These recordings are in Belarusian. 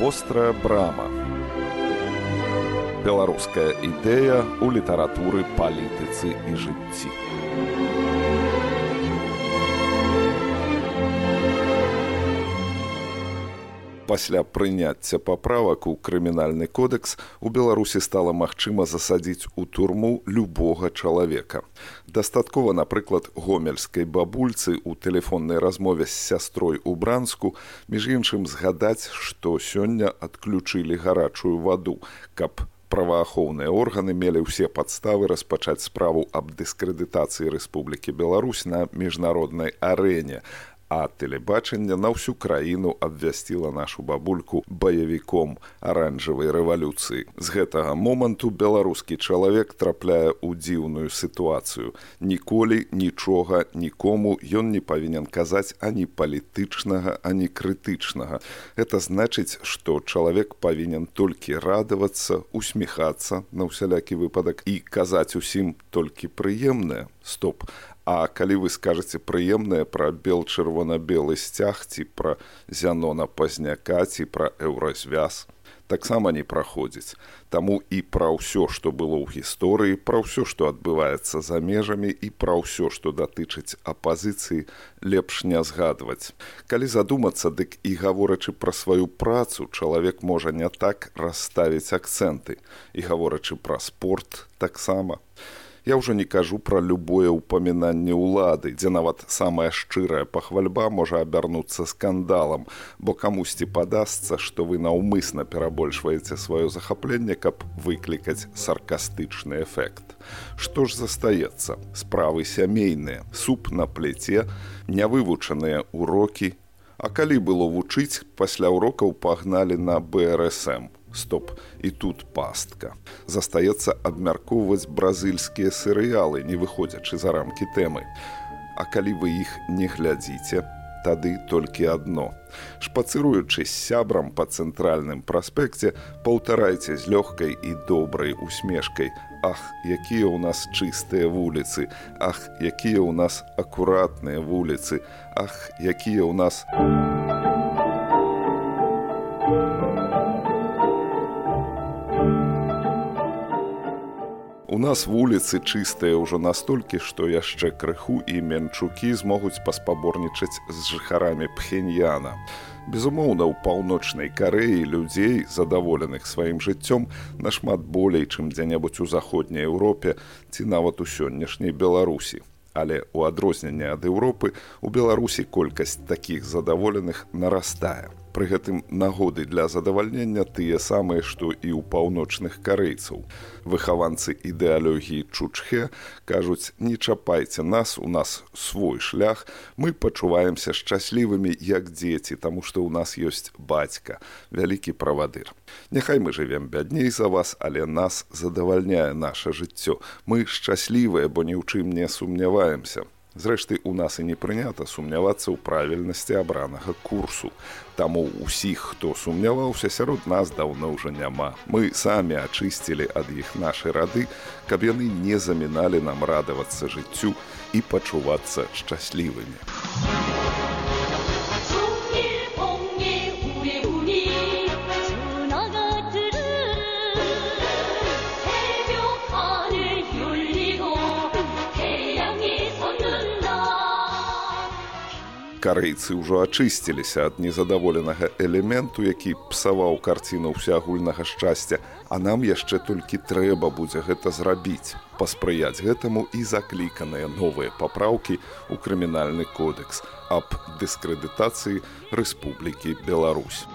Вострая брама. Беларуская ідэя ў літаратуры, палітыцы і жыцці. Пасля прыняцця паправак у крымінальны кодэкс у Беларусі стала магчыма засадзіць у турму любога чалавека. Дастаткова, напрыклад, гомельскай бабульцы ў тэлефоннай размове з сястрой у Бранску, між іншым згадаць, што сёння адключылі гарачую ваду, каб праваахоўныя органы мелі ўсе падставы распачаць справу аб дыскрэдытацыі Рэспублікі Беларусь на міжнароднай арэне, а тэлебачанне на ўсю краіну абвясціла нашу бабульку баевіком аранжавай рэвалюцыі. З гэтага моманту беларускі чалавек трапляе ў дзіўную сітуацыю. Ніколі нічога нікому ён не павінен казаць ані палітычнага, ані крытычнага. Гэта значыць, што чалавек павінен толькі радавацца, усміхацца на ўсялякі выпадак і казаць усім толькі прыемнае. Стоп. А калі вы скажаце прыемнае пра бел-чырвона-белы сцяг, ці пра Зянона Пазняка, ці пра еўразвяз, таксама не праходзіць. Таму і пра ўсё, што было ў гісторыі, пра ўсё, што адбываецца за межамі, і пра ўсё, што датычыць апазіцыі, лепш не згадваць. Калі задумацца, дык і гаворачы пра сваю працу, чалавек можа не так расставіць акцэнты. І гаворачы пра спорт, таксама. Я ўжо не кажу пра любое ўпамінанне ўлады, дзе нават самая шчырая пахвальба можа абярнуцца скандалам, бо камусьці падасца, што вы наўмысна перабольшваеце сваё захапленне, каб выклікаць саркастычны эфект. Што ж застаецца? Справы сямейныя, суп на пліце, нявывучаныя ўрокі. А калі было вучыць, пасля урокаў пагналі на БРСМ. Стоп, і тут пастка. Застаецца абмяркоўваць бразыльскія серыялы, не выходзячы за рамкі тэмы. А калі вы іх не глядзіце, тады толькі адно. Шпацыруючы з сябрам па цэнтральным праспекце, паўтарайце з лёгкай і добрай усмешкай: «Ах, якія ў нас чыстыя вуліцы! Ах, якія ў нас акуратныя вуліцы! Ах, якія ў нас...» У нас вуліцы чыстыя ўжо настолькі, што яшчэ крыху і менчукі змогуць паспаборнічаць з жыхарамі Пхеньяна. Безумоўна, у паўночнай Карэі людзей, задаволеных сваім жыццём, нашмат болей, чым дзе-небудзь у заходняй Еўропе ці нават у сённяшняй Беларусі. Але ў адрозненне ад Еўропы, у Беларусі колькасць такіх задаволеных нарастае. Пры гэтым нагоды для задавальнення тыя самыя, што і ў паўночных карэйцаў. Выхаванцы ідэалогіі Чучхе кажуць: «Не чапайце нас, у нас свой шлях, мы пачуваемся шчаслівымі, як дзеці, таму што ў нас ёсць бацька, вялікі правадыр. Няхай мы жывем бядней за вас, але нас задавальняе наша жыццё. Мы шчаслівыя, бо ні ў чым не сумняваемся». Зрэшты, у нас і не прынята сумнявацца ў правільнасці абранага курсу. Таму ўсіх, хто сумняваўся, сярод нас даўно ўжо няма. Мы самі ачысцілі ад іх нашы рады, каб яны не заміналі нам радавацца жыццю і пачувацца шчаслівымі. Карэйцы ўжо ачысціліся ад незадаволенага элементу, які псаваў карціну ўсеагульнага шчасця, а нам яшчэ толькі трэба будзе гэта зрабіць, паспрыяць гэтаму і закліканыя новыя папраўкі ў крымінальны кодэкс аб дыскрэдытацыі Рэспублікі Беларусь.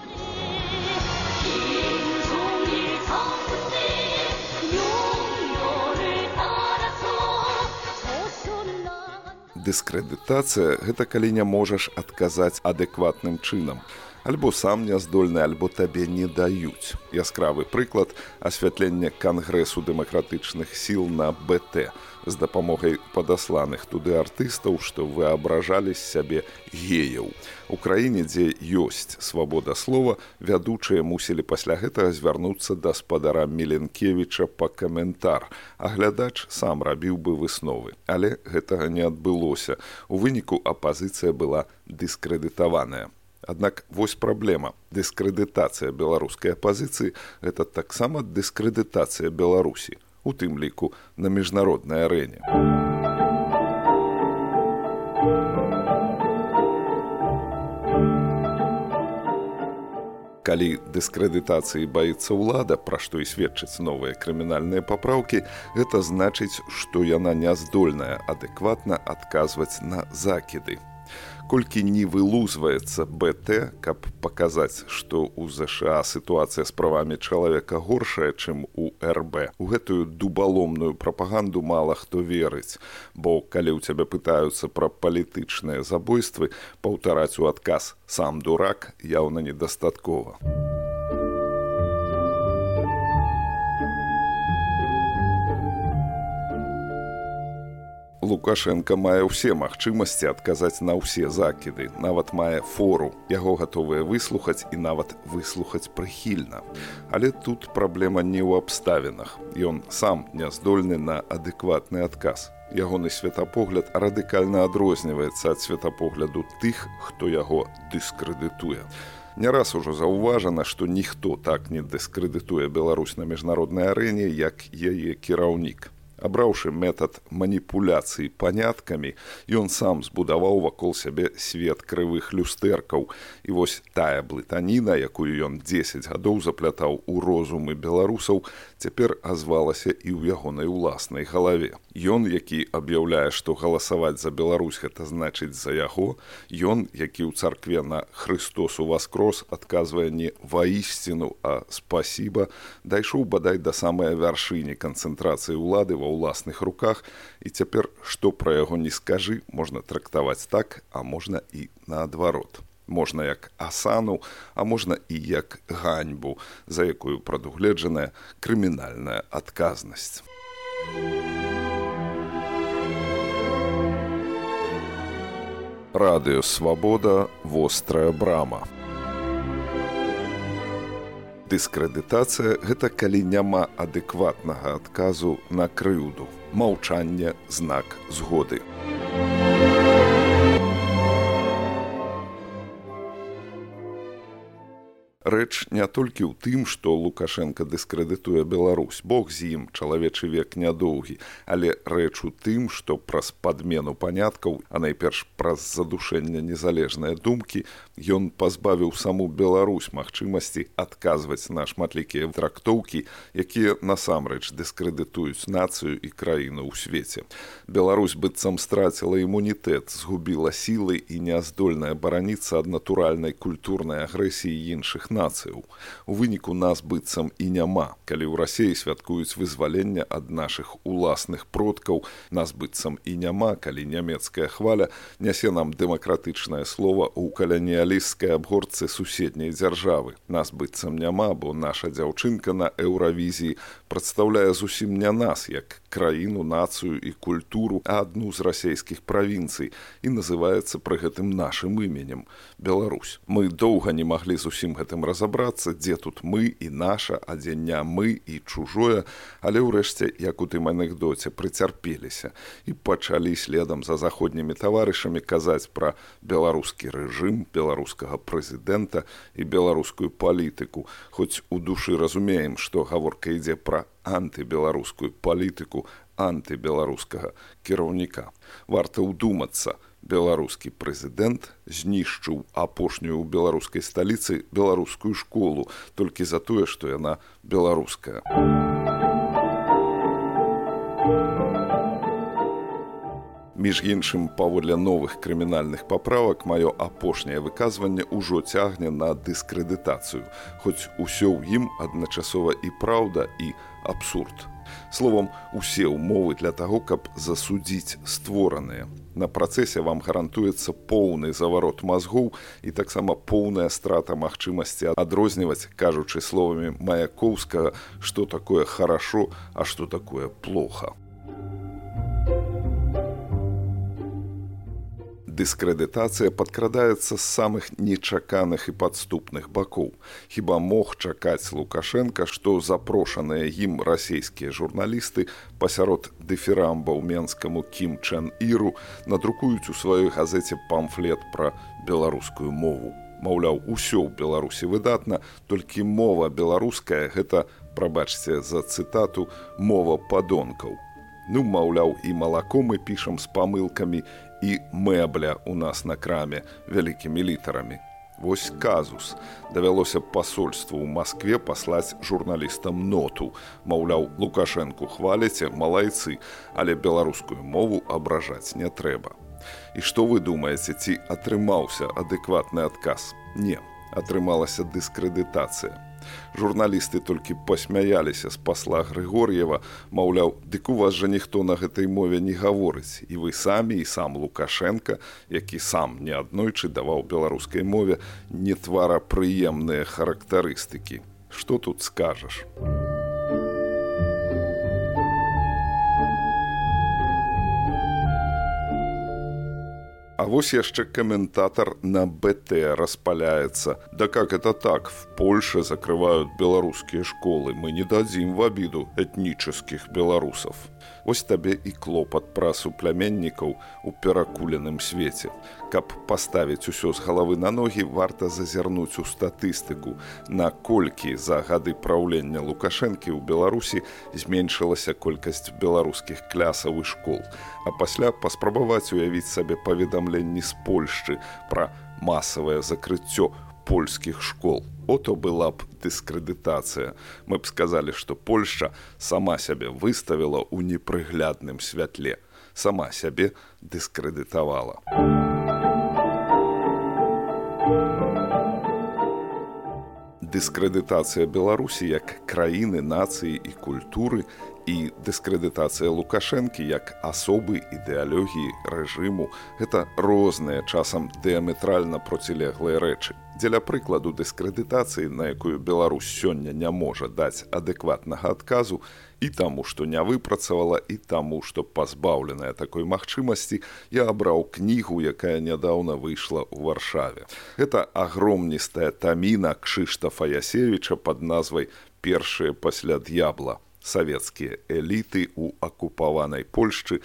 Дыскрэдытацыя – гэта калі не можаш адказаць адэкватным чынам. Альбо сам няздольны, альбо табе не даюць. Яскравы прыклад – асвятленне Кангрэсу дэмакратычных сіл на БТ з дапамогай падасланых туды артыстаў, што выабражалі з сябе геяў. У краіне, дзе ёсць свабода слова, вядучыя мусілі пасля гэтага звярнуцца да спадара Міленкевіча па каментар, а глядач сам рабіў бы высновы. Але гэтага не адбылося. У выніку апазіцыя была дыскрэдытаваная. Аднак вось праблема. Дыскрэдытацыя беларускай апазіцыі – гэта таксама дыскрэдытацыя Беларусі, у тым ліку на міжнароднай арэне. Калі дыскрэдытацыі баіцца ўлада, пра што і сведчаць новыя крымінальныя папраўкі, гэта значыць, што яна не здольная адэкватна адказваць на закіды. Колькі не вылузваецца БТ, каб паказаць, што ў ЗША сітуацыя з правамі чалавека горшая, чым у РБ. У гэтую дубаломную прапаганду мала хто верыць, бо калі ў цябе пытаюцца пра палітычныя забойствы, паўтараць у адказ «сам дурак» яўна недастаткова. Лукашенка мае ўсе магчымасці адказаць на ўсе закіды, нават мае фору, яго гатовыя выслухаць і нават выслухаць прыхільна. Але тут праблема не ў абставінах. Ён сам не здольны на адэкватны адказ. Ягоны светапогляд радыкальна адрозніваецца ад светапогляду тых, хто яго дыскрэдытуе. Не раз ужо заўважана, што ніхто так не дыскрэдытуе Беларусь на міжнароднай арэне, як яе кіраўнік. Абраўшы метад маніпуляцыі паняткамі, ён сам збудаваў вакол сябе свет крывых люстэркаў. І вось тая блытаніна, якую ён 10 гадоў заплятаў у розумы беларусаў, цяпер азвалася і ў ягонай уласнай галаве. Ён, які аб'яўляе, што галасаваць за Беларусь гэта значыць за яго, ён, які ў царкве на «Христос уваскрос» адказвае не «воістину», а «спасіба», дайшоў бадай да самай вяршыні канцэнтрацыі ўлады ва ўласных руках, і цяпер, што пра яго не скажы, можна трактаваць так, а можна і наадварот. Можна як асану, а можна і як ганьбу, за якую прадугледжаная крымінальная адказнасць. Радыё Свабода, вострая брама. Дыскрэдытацыя – гэта калі няма адэкватнага адказу на крыўду. Маўчанне – знак згоды. Рэч не толькі ў тым, што Лукашенка дыскрэдытуе Беларусь, бог з ім, чалавечы век нядоўгі, але рэч у тым, што праз падмену паняткаў, а найперш праз задушэнне незалежнай думкі, ён пазбавіў саму Беларусь магчымасці адказваць на шматлікія трактоўкі, якія насамрэч дыскрэдытуюць нацыю і краіну ў свеце. Беларусь быццам страціла імунітэт, згубіла сілы і няздольная бараніцца ад натуральнай культурнай агрэсіі іншых нацыяў. У выніку нас быццам і няма. Калі ў Расіі святкуюць вызваленне ад нашых уласных продкаў, нас быццам і няма, калі нямецкая хваля нясе нам дэмакратычнае слова ў каланіялісцкай абгортцы суседняй дзяржавы. Нас быццам няма, бо наша дзяўчынка на Еўравізіі прадстаўляе зусім не нас, як краіну, нацыю і культуру, а адну з расійскіх правінцый і называецца пры гэтым нашым іменем – Беларусь. Мы доўга не маглі з усім гэтым разабрацца, дзе тут мы і наша, а дзе не мы і чужое, але ўрэшце, як у тым анекдоце, прыцярпеліся і пачалі следам за заходнімі таварышамі казаць пра беларускі рэжым, беларускага прэзідэнта і беларускую палітыку, хоць у душы разумеем, што гаворка ідзе пра антыбеларускую палітыку антыбеларускага кіраўніка. Варта ўдумацца, беларускі прэзідэнт знішчыў апошнюю ў беларускай сталіцы беларускую школу толькі за тое, што яна беларуская. Між іншым, паводле новых крымінальных паправак, маё апошняе выказванне ўжо цягне на дыскрэдытацыю, хоць усё ў ім адначасова і праўда, і абсурд. Словам, усе ўмовы для таго, каб засудзіць створаныя. На працэсе вам гарантуецца поўны заварот мазгоў і таксама поўная страта магчымасці адрозніваць, кажучы словамі Маяковскага, што такое хорошо, а што такое плохо. Дыскрэдытацыя падкрадаецца з самых нечаканых і падступных бакоў. Хіба мог чакаць Лукашенка, што запрошаныя ім расійскія журналісты пасярод дыфірамбаў менскаму Кім Чен Іру надрукуюць у сваёй газеце памфлет пра беларускую мову. Маўляў, усё ў Беларусі выдатна, толькі мова беларуская – гэта, прабачце за цытату, мова падонкаў. Ну, маўляў, і малако мы пішам з памылкамі, і мэбля ў нас на краме вялікімі літарамі. Вось казус. Давялося пасольству ў Маскве паслаць журналістам ноту. Маўляў, Лукашэнку хваліце, малайцы, але беларускую мову абражаць не трэба. І што вы думаеце, ці атрымаўся адэкватны адказ? Не, атрымалася дыскрэдытацыя. Журналісты толькі пасмяяліся з пасла Грыгор'ева, маўляў, дык у вас жа ніхто на гэтай мове не гаворыць. І вы самі, і сам Лукашенка, які сам неаднойчы даваў беларускай мове нетварапрыемныя характарыстыкі. Што тут скажаш? А вось яшчэ каментатор на БТ распаляется. Да как это так? В Польше закрывают белорусские школы. Мы не дадим в обиду этнических белорусов. Вось табе і клопат пра суплямяннікаў у перакуленым свеце. Каб паставіць усё з галавы на ногі, варта зазірнуць у статыстыку, наколькі за гады праўлення Лукашэнкі ў Беларусі зменшылася колькасць беларускіх клясаў і школ, а пасля паспрабаваць уявіць сабе паведамленні з Польшчы пра масавае закрыццё польскіх школ. Ото была б дыскрэдытацыя. Мы б сказалі, што Польшча сама сябе выставіла ў непрыглядным святле, сама сябе дыскрэдытавала. Дыскрэдытацыя Беларусі як краіны, нацыі і культуры і дыскрэдытацыя Лукашэнкі як асобы, ідэалогіі, рэжыму – гэта розныя, часам дыаметральна процілеглыя рэчы. Дзеля прыкладу дыскрэдытацыі, на якую Беларусь сёння не можа даць адэкватнага адказу, і таму, што не выпрацавала, і таму, што пазбаўленая такой магчымасці, я абраў кнігу, якая нядаўна выйшла ў Варшаве. Гэта агромністая таміна Кшыштафа Ясевіча пад назвай «Першыя пасля д'ябла. Савецкія эліты ў акупаванай Польшчы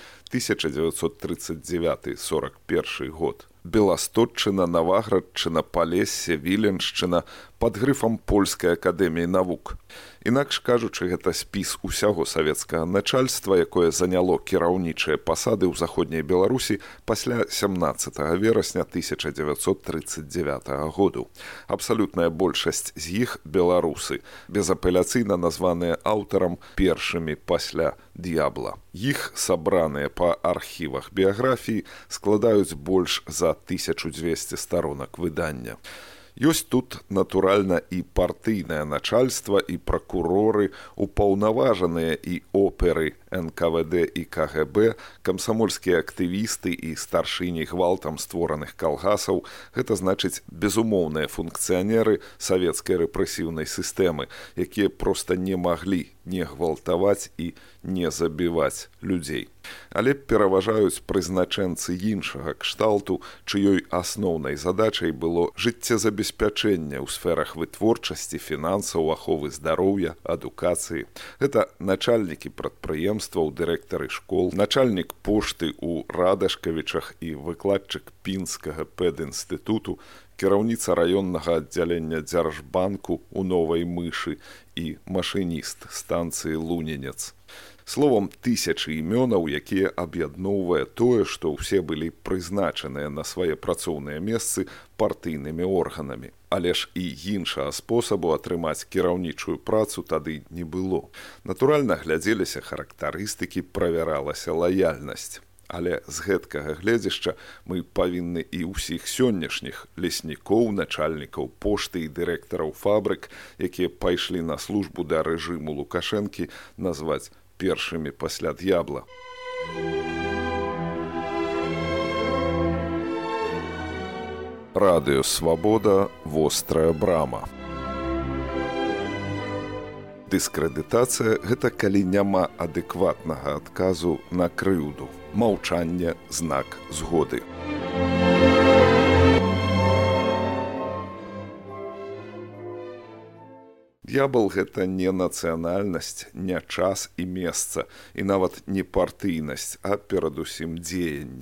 1939-41 год». Беластотчына, Наваградчына, Палессе, Віленшчына пад грыфам Польскай акадэміі навук. Інакш кажучы, гэта спіс усяго савецкага начальства, якое заняло кіраўнічыя пасады ў заходняй Беларусі пасля 17 верасня 1939 году. Абсалютная большасць з іх беларусы, безапеляцыйна названыя аўтарам першымі пасля д'ябла. Іх, сабраныя па архівах біяграфіі, складаюць больш за 1200 сторонак выдання. Ёсць тут, натуральна, і партыйнае начальства, і пракуроры, упаўнаважаныя і оперы НКВД і КГБ, камсамольскія актывісты і старшыні гвалтам створаных калгасаў. Гэта значыць безумоўныя функцыянеры савецкай рэпрэсіўнай сістэмы, якія проста не маглі не гвалтаваць і не забіваць людзей. Але пераважаюць прызначэнцы іншага кшталту, чыёй асноўнай задачай было жыццезабеспячэнне ў сферах вытворчасці, фінансаў, аховы здароўя, адукацыі. Гэта начальнікі прадпрыемстваў, дырэктары школ, начальнік пошты ў Радашкавічах і выкладчык пінскага педінстытуту, кіраўніца раённага аддзялення Дзяржбанку ў Новай Мышы і машыніст станцыі Лунінец. Словом, тысячы імёнаў, якія аб'ядноўвае тое, што ўсе былі прызначаныя на свае працоўныя месцы партыйнымі органамі. Але ж і іншага спосабу атрымаць кіраўнічую працу тады не было. Натуральна, глядзеліся характарыстыкі, правяралася лаяльнасць. Але з гэткага гледзяшча мы павінны і ўсіх сённяшніх леснікоў, начальнікаў пошты і дырэктараў фабрык, якія пайшлі на службу да рэжыму Лукашэнкі, назваць першымі пасля д'ябла. Радыё Свабода, вострая брама. Дыскрэдытацыя – гэта калі няма адэкватнага адказу на крыўду. Маўчанне – знак згоды. Д'ябал – гэта не нацыянальнасць, не час і месца, і нават не партыйнасць, а перадусім дзеянне.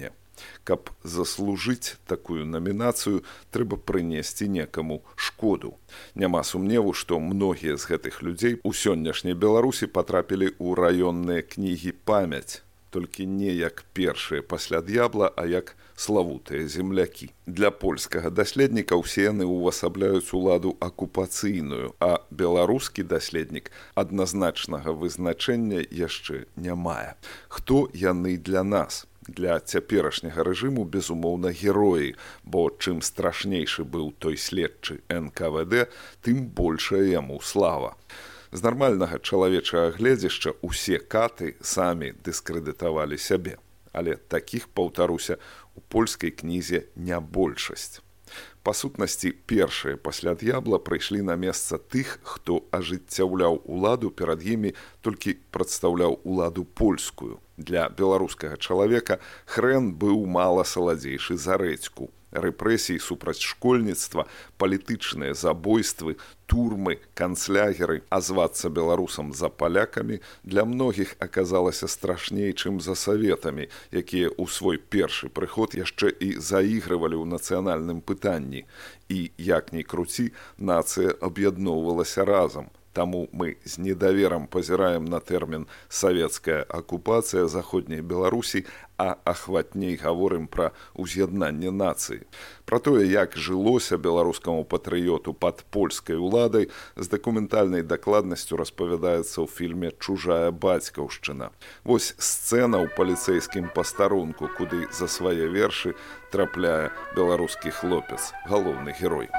Каб заслужыць такую намінацыю, трэба прынесці некаму шкоду. Няма сумневу, што многія з гэтых людзей у сённяшняй Беларусі патрапілі ў раённыя кнігі «Памяць», толькі не як першыя пасля д'ябла, а як славутыя землякі. Для польскага даследніка ўсе яны ўвасабляюць уладу акупацыйную, а беларускі даследнік адназначнага вызначэння яшчэ не мае. Хто яны для нас? Для цяперашняга рэжыму, безумоўна, героі, бо чым страшнейшы быў той следчы НКВД, тым большая яму слава. З нармальнага чалавечага гледзяшча ўсе каты самі дыскрэдытавалі сябе. Але такіх, паўтаруся, у польскай кнізе не большасць. Па сутнасці, першыя пасля д'ябла прыйшлі на месца тых, хто ажыццяўляў уладу, перад імі толькі прадстаўляў уладу польскую. Для беларускага чалавека хрэн быў мала саладзейшы за рэдзьку. Рэпрэсіі супраць школьніцтва, палітычныя забойствы, турмы, канцлягеры, а звацца беларусам за палякамі для многіх аказалася страшней, чым за саветамі, якія ў свой першы прыход яшчэ і заігрывалі ў нацыянальным пытанні. І, як ні круці, нацыя аб'ядноўвалася разам. Таму мы з недаверам пазіраем на тэрмін «савецкая акупацыя заходняй Беларусі», а ахватней гаворым пра ўз'яднанне нацыі. Пра тое, як жылося беларускаму патрыёту пад польскай уладай, з дакументальнай дакладнасцю распавядаецца ў фільме «Чужая бацькаўшчына». Вось сцэна ў паліцэйскім пастарунку, куды за свае вершы трапляе беларускі хлопец, галоўны герой.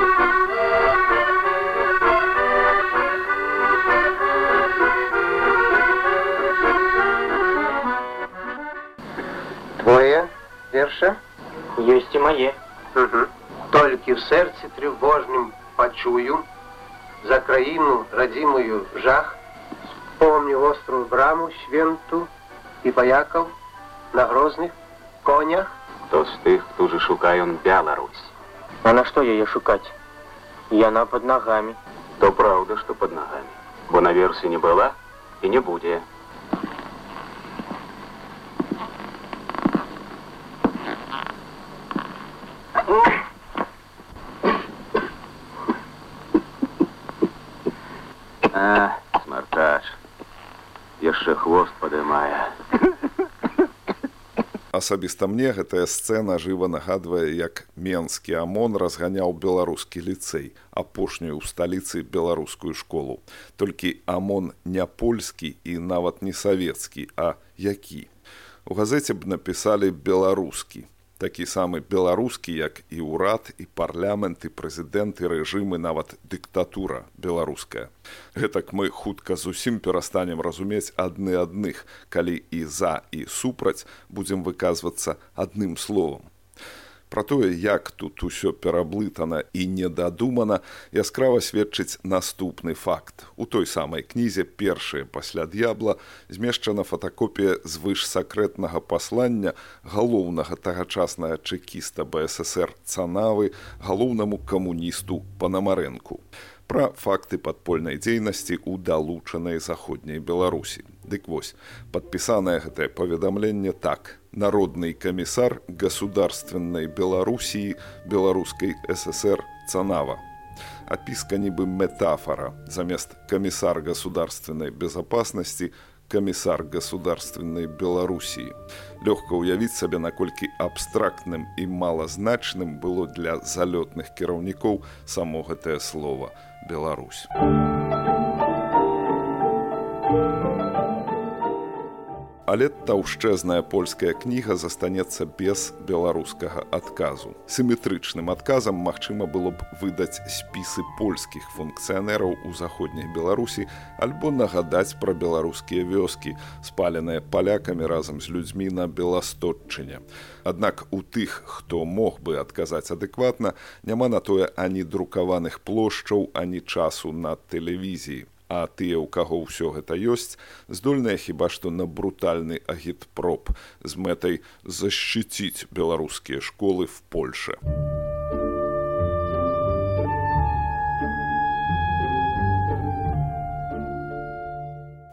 Твоє верша? Есть и мои. Угу. Толькі в сердце тревожным почую за краину родимую жах, помню острую браму свенту и пояков на грозных конях. Хто з тих, хто же шукає он Беларусь? А на что ее шукать? И она под ногами. То правда, что под ногами. Бо на версі не была и не буде. А, смарташ. Яшчэ хвост падымае. Асабіста мне гэтая сцэна жыва нагадвае, як менскі АМОН разганяў беларускі ліцэй, апошнюю ў сталіцы беларускую школу. Толькі АМОН не польскі і нават не савецкі, а які. У газеце б напісалі беларускі. Такі самы беларускі, як і ўрад, і парламент, і прэзідэнт, і рэжым, і нават дыктатура беларуская. Гэтак мы хутка зусім перастанем разумець адны адных, калі і за, і супраць будзем выказвацца адным словам. Пра тое, як тут усё пераблытана і недадумана, яскрава сведчыць наступны факт. У той самай кнізе «Першыя пасля д'ябла» змешчана фотакопія звышсакрэтнага паслання галоўнага тагачаснага чэкіста БССР Цанавы галоўнаму камуністу Панамарэнку. Пра факты падпольнай дзейнасці ў далучанай заходняй Беларусі. Дык вось, падпісанае гэтае паведамленне так. Народный комиссар Государственной Белоруссии Белорусской ССР Цанава. Описка нібы метафора. Замест комиссар государственной безопасности комиссар государственной Белоруссии. Лёгка ўявіць сабе, наколькі абстрактным і малазначным было для залётных кіраўнікоў само гэтае слово «Беларусь». Але таўшчэзная польская кніга застанецца без беларускага адказу. Сіметрычным адказам магчыма было б выдаць спісы польскіх функцыянераў у заходняй Беларусі альбо нагадаць пра беларускія вёскі, спаленыя палякамі разам з людзьмі на Беластотчыне. Аднак у тых, хто мог бы адказаць адэкватна, няма на тое ані друкаваных плошчаў, ані часу на тэлевізіі. А тыя, у каго ўсё гэта ёсць, здольныя хіба што на брутальны агітпроп з мэтай защиціць беларускія школы в Польше.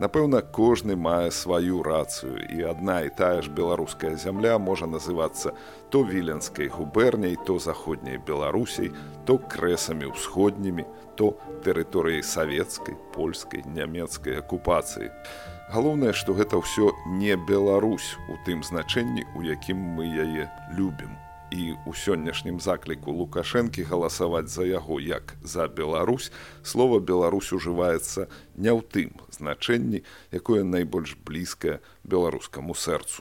Напэўна, кожны мае сваю рацыю, і адна і тая ж беларуская зямля можа называцца то віленскай губерняй, то заходняй Беларусей, то крэсамі ўсходнімі, то тэрыторыяй савецкай, польскай, нямецкай акупацыі. Галоўнае, што гэта ўсё не Беларусь у тым значэнні, у якім мы яе любім. І ў сённяшнім закліку Лукашэнкі галасаваць за яго як за Беларусь, слова «Беларусь» ужываецца не ў тым значэнні, якое найбольш блізкае беларускаму сэрцу.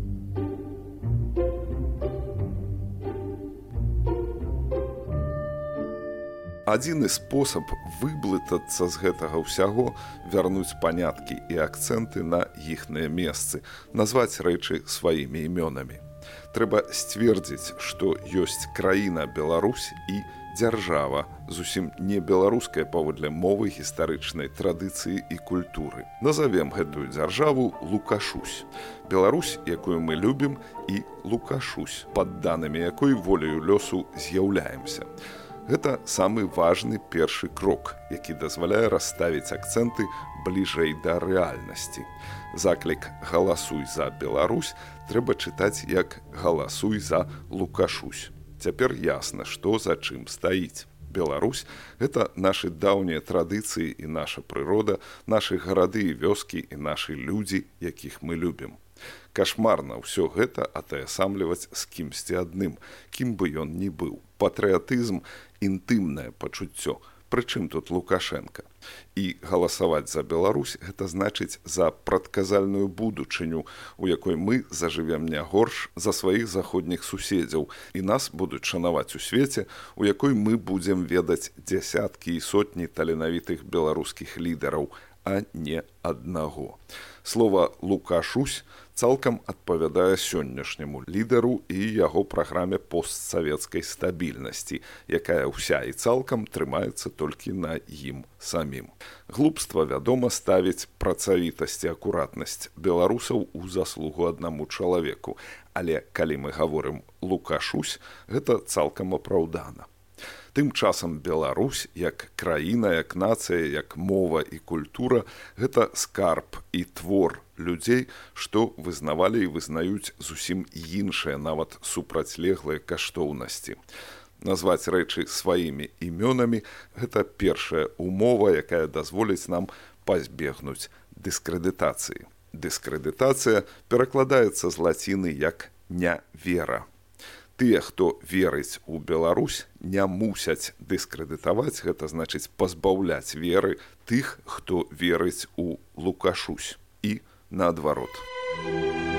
Адзіны спосаб выблытацца з гэтага ўсяго – вярнуць паняткі і акцэнты на іхныя месцы, назваць рэчы сваімі імёнамі. Трэба сцвердзіць, што ёсць краіна Беларусь і дзяржава, зусім не беларуская паводле мовы, гістарычнай традыцыі і культуры. Назавем гэтую дзяржаву Лукашусь. Беларусь, якую мы любім, і Лукашусь, падданымі якой волею лёсу з'яўляемся. Гэта самы важны першы крок, які дазваляе расставіць акцэнты бліжэй да рэальнасці. Заклік «Галасуй за Беларусь» трэба чытаць як «Галасуй за Лукашусь». Цяпер ясна, што за чым стаіць. Беларусь – гэта нашы даўнія традыцыі і наша прырода, нашы гарады і вёскі і нашы людзі, якіх мы любім. Кашмарна ўсё гэта атаясамліваць з кімсьці адным, кім бы ён ні быў. Патрыятызм – інтымнае пачуццё. Прычым тут Лукашенка. І галасаваць за Беларусь – гэта значыць за прадказальную будучыню, у якой мы зажывем не горш за сваіх заходніх суседзяў, і нас будуць шанаваць у свеце, у якой мы будзем ведаць дзясяткі і сотні таленавітых беларускіх лідараў, а не аднаго. Слова «Лукашусь» цалкам адпавядае сённяшняму лідару і яго праграме постсавецкай стабільнасці, якая ўся і цалкам трымаецца толькі на ім самім. Глупства, вядома, ставіць працавітасць і акуратнасць беларусаў у заслугу аднаму чалавеку, але калі мы гаворым «Лукашусь», гэта цалкам апраўдана. Тым часам Беларусь, як краіна, як нацыя, як мова і культура – гэта скарб і твор людзей, што вызнавалі і вызнаюць зусім іншыя, нават супрацьлеглыя каштоўнасці. Назваць рэчы сваімі імёнамі – гэта першая умова, якая дазволіць нам пазбегнуць дыскрэдытацыі. Дыскрэдытацыя перакладаецца з лаціны як «нявера». Тыя, хто верыць у Беларусь, не мусяць дыскрэдытаваць, гэта значыць пазбаўляць веры тых, хто верыць у Лукашусь. І наадварот.